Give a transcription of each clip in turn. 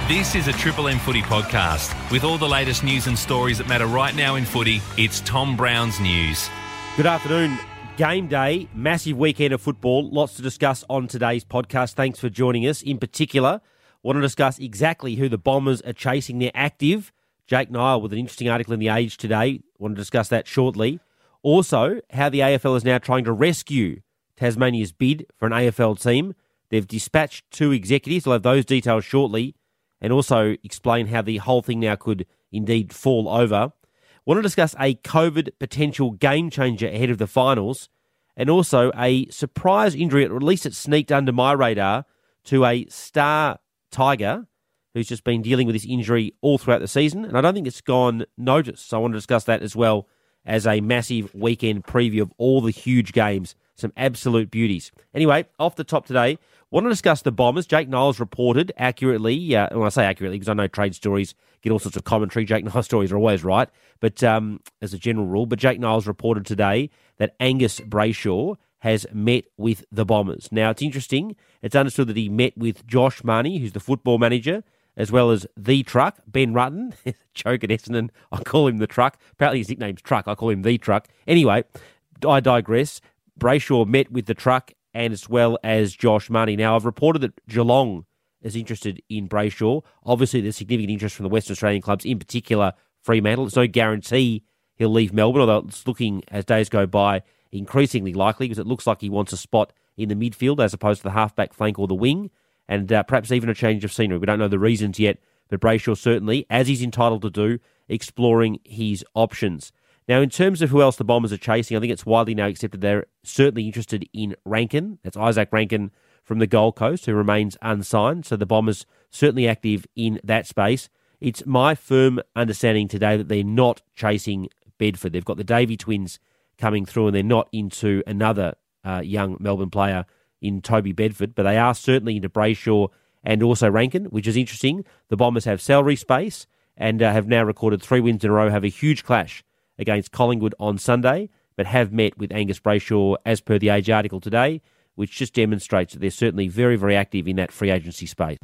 This is a Triple M Footy podcast. With all the latest news and stories that matter right now in footy, it's Tom Brown's News. Good afternoon. Game day, massive weekend of football. Lots to discuss on today's podcast. Thanks for joining us. In particular, want to discuss exactly who the Bombers are chasing. They're active. Jake Niall with an interesting article in The Age today. Want to discuss that shortly. Also, how the AFL is now trying to rescue Tasmania's bid for an AFL team. They've dispatched 2 executives. We'll have those details shortly. And also explain how the whole thing now could indeed fall over. Want to discuss a COVID potential game changer ahead of the finals, and also a surprise injury, or at least it sneaked under my radar, to a star Tiger who's just been dealing with this injury all throughout the season, and I don't think it's gone noticed. So I want to discuss that as well as a massive weekend preview of all the huge games, some absolute beauties. Anyway, off the top today, want to discuss the Bombers. Jake Niall's reported accurately, when I say accurately because I know trade stories get all sorts of commentary. Jake Niall's stories are always right, but as a general rule. But Jake Niall's reported today that Angus Brayshaw has met with the Bombers. Now, it's interesting. It's understood that he met with Josh Marnie, who's the football manager, as well as the Truck, Ben Rutten. Joke at Essendon, I call him the Truck. Apparently his nickname's Truck, I call him the Truck. Anyway, I digress. Brayshaw met with the Truck and as well as Josh Marnie. Now, I've reported that Geelong is interested in Brayshaw. Obviously, there's significant interest from the Western Australian clubs, in particular Fremantle. It's no guarantee he'll leave Melbourne, although it's looking, as days go by, increasingly likely because it looks like he wants a spot in the midfield as opposed to the halfback flank or the wing, and perhaps even a change of scenery. We don't know the reasons yet, but Brayshaw certainly, as he's entitled to do, exploring his options. Now, in terms of who else the Bombers are chasing, I think it's widely now accepted they're certainly interested in Rankin. That's Isaac Rankin from the Gold Coast, who remains unsigned. So the Bombers certainly active in that space. It's my firm understanding today that they're not chasing Bedford. They've got the Davey twins coming through, and they're not into another young Melbourne player in Toby Bedford, but they are certainly into Brayshaw and also Rankin, which is interesting. The Bombers have salary space and have now recorded 3 wins in a row, have a huge clash against Collingwood on Sunday, but have met with Angus Brayshaw as per the Age article today, which just demonstrates that they're certainly very, very active in that free agency space.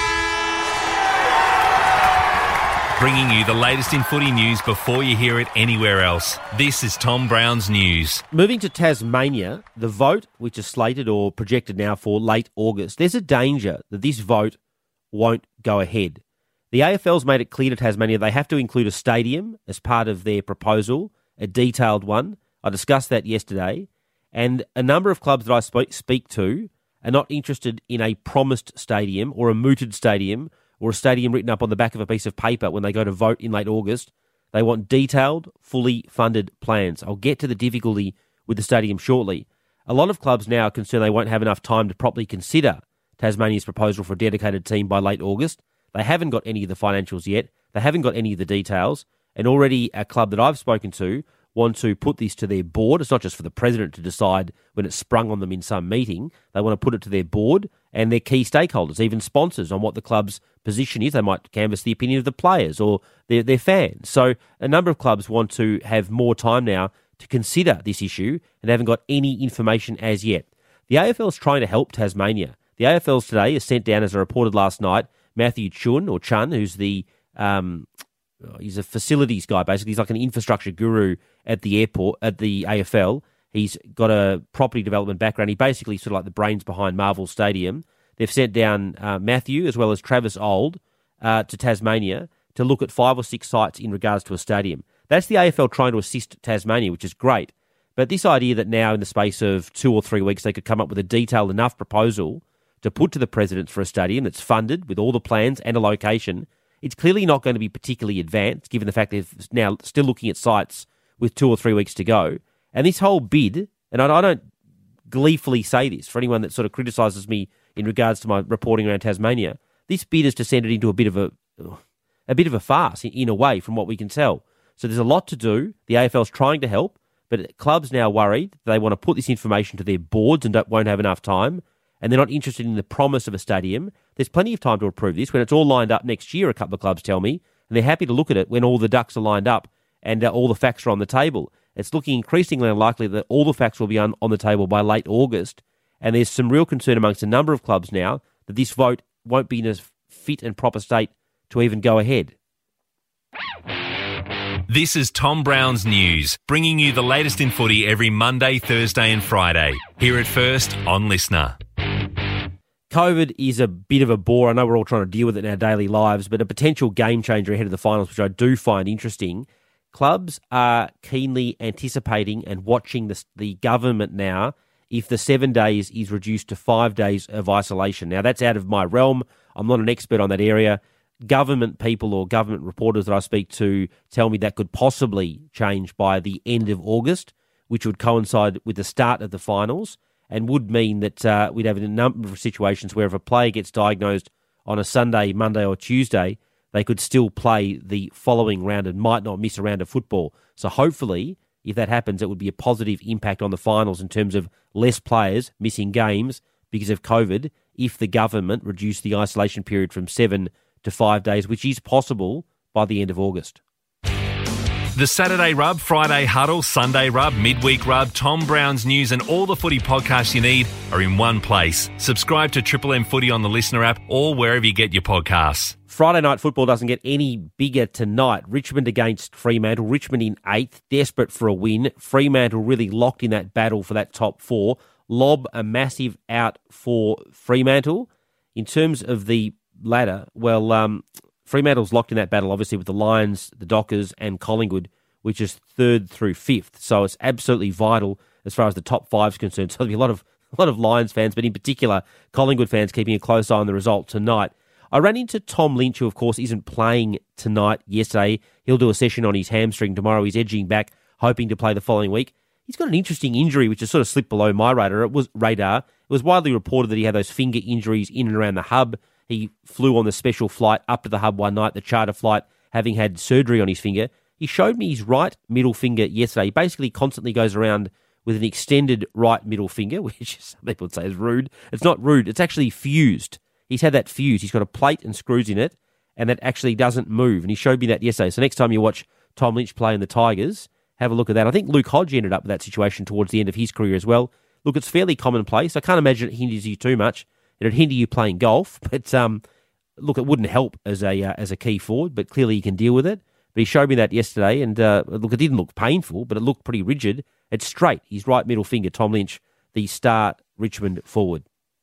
Bringing you the latest in footy news before you hear it anywhere else. This is Tom Brown's News. Moving to Tasmania, the vote, which is slated or projected now for late August, there's a danger that this vote won't go ahead. The AFL's made it clear to Tasmania they have to include a stadium as part of their proposal, a detailed one. I discussed that yesterday. And a number of clubs that I speak to are not interested in a promised stadium or a mooted stadium or a stadium written up on the back of a piece of paper when they go to vote in late August. They want detailed, fully funded plans. I'll get to the difficulty with the stadium shortly. A lot of clubs now are concerned they won't have enough time to properly consider Tasmania's proposal for a dedicated team by late August. They haven't got any of the financials yet. They haven't got any of the details. And already a club that I've spoken to want to put this to their board. It's not just for the president to decide when it's sprung on them in some meeting. They want to put it to their board and their key stakeholders, even sponsors, on what the club's position is. They might canvass the opinion of the players or their fans. So a number of clubs want to have more time now to consider this issue and haven't got any information as yet. The AFL is trying to help Tasmania. The AFL's today has sent down, as I reported last night, Matthew Chun, who's the he's a facilities guy, basically. He's like an infrastructure guru at the airport, at the AFL. He's got a property development background. He basically sort of like the brains behind Marvel Stadium. They've sent down Matthew as well as Travis Old to Tasmania to look at 5 or 6 sites in regards to a stadium. That's the AFL trying to assist Tasmania, which is great. But this idea that now in the space of 2 or 3 weeks they could come up with a detailed enough proposal to put to the president for a stadium that's funded with all the plans and a location, it's clearly not going to be particularly advanced, given the fact they're now still looking at sites with 2 or 3 weeks to go. And this whole bid, and I don't gleefully say this for anyone that sort of criticises me in regards to my reporting around Tasmania, this bid has descended into a bit of a farce in a way, from what we can tell. So there's a lot to do. The AFL's trying to help, but clubs now worried they want to put this information to their boards and won't have enough time, and they're not interested in the promise of a stadium. There's plenty of time to approve this when it's all lined up next year, a couple of clubs tell me, and they're happy to look at it when all the ducks are lined up and all the facts are on the table. It's looking increasingly unlikely that all the facts will be on the table by late August, and there's some real concern amongst a number of clubs now that this vote won't be in a fit and proper state to even go ahead. This is Tom Brown's News, bringing you the latest in footy every Monday, Thursday and Friday. Hear it first on Listener. COVID is a bit of a bore. I know we're all trying to deal with it in our daily lives, but a potential game changer ahead of the finals, which I do find interesting. Clubs are keenly anticipating and watching the government now if the 7 days is reduced to 5 days of isolation. Now, that's out of my realm. I'm not an expert on that area. Government people or government reporters that I speak to tell me that could possibly change by the end of August, which would coincide with the start of the finals and would mean that we'd have a number of situations where if a player gets diagnosed on a Sunday, Monday or Tuesday, they could still play the following round and might not miss a round of football. So hopefully, if that happens, it would be a positive impact on the finals in terms of less players missing games because of COVID if the government reduced the isolation period from 7 to 5 days, which is possible by the end of August. The Saturday Rub, Friday Huddle, Sunday Rub, Midweek Rub, Tom Brown's News and all the footy podcasts you need are in one place. Subscribe to Triple M Footy on the Listener app or wherever you get your podcasts. Friday night football doesn't get any bigger tonight. Richmond against Fremantle. Richmond in 8th, desperate for a win. Fremantle really locked in that battle for that top 4. Lob a massive out for Fremantle. In terms of the ladder, well, Fremantle's locked in that battle, obviously, with the Lions, the Dockers and Collingwood, which is 3rd through 5th. So it's absolutely vital as far as the top 5 is concerned. So there'll be a lot of Lions fans, but in particular, Collingwood fans keeping a close eye on the result tonight. I ran into Tom Lynch, who, of course, isn't playing tonight, yesterday. He'll do a session on his hamstring tomorrow. He's edging back, hoping to play the following week. He's got an interesting injury, which has sort of slipped below my radar. It was widely reported that he had those finger injuries in and around the hub. He flew on the special flight up to the hub one night, the charter flight, having had surgery on his finger. He showed me his right middle finger yesterday. He basically constantly goes around with an extended right middle finger, which some people would say is rude. It's not rude. It's actually fused. He's had that fused. He's got a plate and screws in it, and that actually doesn't move. And he showed me that yesterday. So next time you watch Tom Lynch play in the Tigers, have a look at that. I think Luke Hodge ended up with that situation towards the end of his career as well. Look, it's fairly commonplace. I can't imagine it hinders you too much. It'd hinder you playing golf, but look, it wouldn't help as a key forward, but clearly you can deal with it. But he showed me that yesterday, and look, it didn't look painful, but it looked pretty rigid. It's straight, his right middle finger, Tom Lynch, the star Richmond forward.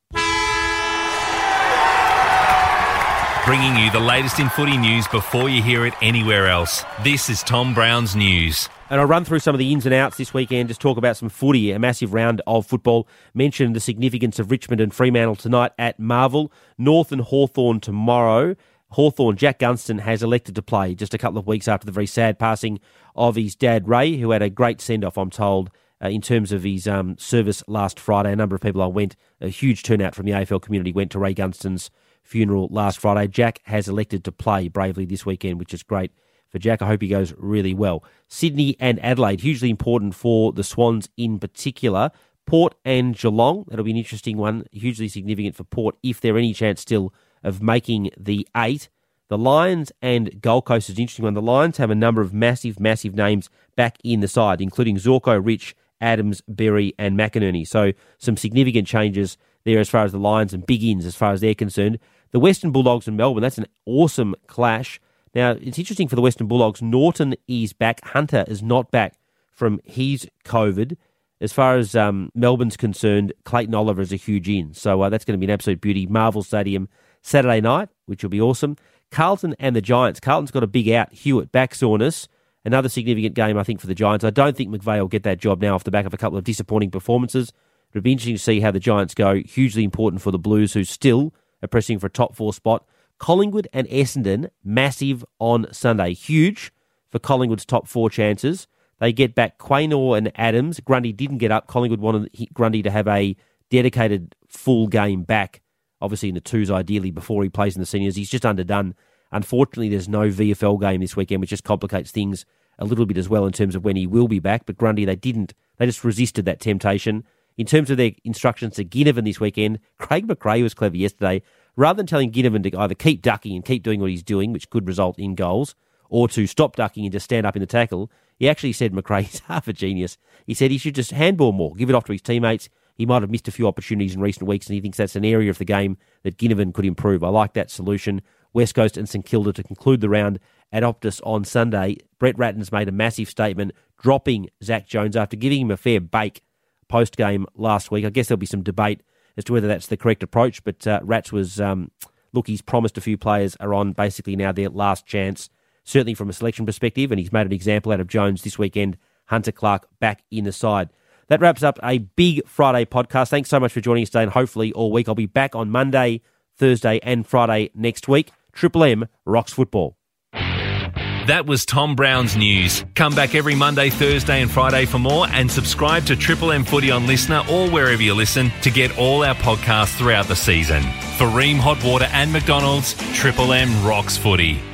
Bringing you the latest in footy news before you hear it anywhere else. This is Tom Brown's News. And I'll run through some of the ins and outs this weekend, just talk about some footy, a massive round of football. Mention the significance of Richmond and Fremantle tonight at Marvel. North and Hawthorn tomorrow. Hawthorn, Jack Gunston has elected to play just a couple of weeks after the very sad passing of his dad, Ray, who had a great send-off, I'm told, in terms of his service last Friday. A number of people went, a huge turnout from the AFL community went to Ray Gunston's funeral last Friday. Jack has elected to play bravely this weekend, which is great for Jack. I hope he goes really well. Sydney and Adelaide, hugely important for the Swans in particular. Port and Geelong, that'll be an interesting one, hugely significant for Port if there any chance still of making the 8. The Lions and Gold Coast is an interesting one. The Lions have a number of massive names back in the side, including Zorko, Rich, Adams, Berry and McInerney. So some significant changes there as far as the Lions and big ins as far as they're concerned. The Western Bulldogs and Melbourne, that's an awesome clash. Now, it's interesting for the Western Bulldogs. Norton is back. Hunter is not back from his COVID. As far as Melbourne's concerned, Clayton Oliver is a huge in. So that's going to be an absolute beauty. Marvel Stadium Saturday night, which will be awesome. Carlton and the Giants. Carlton's got a big out. Hewitt, back soreness. Another significant game, I think, for the Giants. I don't think McVeigh will get that job now off the back of a couple of disappointing performances. It'll be interesting to see how the Giants go. Hugely important for the Blues, who still are pressing for a top 4 spot. Collingwood and Essendon, massive on Sunday. Huge for Collingwood's top 4 chances. They get back Quaynor and Adams. Grundy didn't get up. Collingwood wanted Grundy to have a dedicated full game back, obviously in the 2s ideally, before he plays in the seniors. He's just underdone. Unfortunately, there's no VFL game this weekend, which just complicates things a little bit as well in terms of when he will be back. But Grundy, they just resisted that temptation. In terms of their instructions to Ginnivan this weekend, Craig McRae was clever yesterday. Rather than telling Ginnivan to either keep ducking and keep doing what he's doing, which could result in goals, or to stop ducking and just stand up in the tackle, he actually said McRae's half a genius. He said he should just handball more, give it off to his teammates. He might have missed a few opportunities in recent weeks, and he thinks that's an area of the game that Ginnivan could improve. I like that solution. West Coast and St Kilda to conclude the round at Optus on Sunday. Brett Ratton's made a massive statement dropping Zach Jones after giving him a fair bake post-game last week. I guess there'll be some debate as to whether that's the correct approach, but Rats was, he's promised a few players are on basically now their last chance, certainly from a selection perspective, and he's made an example out of Jones this weekend. Hunter Clark back in the side. That wraps up a big Friday podcast. Thanks so much for joining us today, and hopefully all week. I'll be back on Monday, Thursday and Friday next week. Triple M rocks football. That was Tom Brown's News. Come back every Monday, Thursday and Friday for more, and subscribe to Triple M Footy on Listener or wherever you listen to get all our podcasts throughout the season. For Ream Hot Water and McDonald's, Triple M rocks footy.